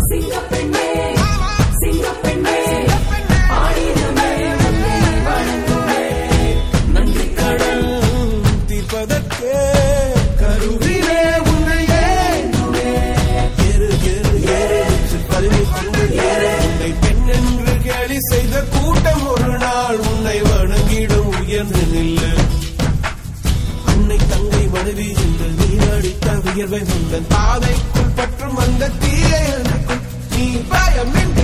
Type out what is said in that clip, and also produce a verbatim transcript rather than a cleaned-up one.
செய்த கூட்டம் ஒரு நாள் உன்னை வணங்கிடும் உயர்ந்து நில்லு. அன்னை தங்கை மனைவி என்று நீ அடித்த வியர்வை உந்தன் பாதைக்குள் பற்றும் அந்த தீயை நீ பயமின்றி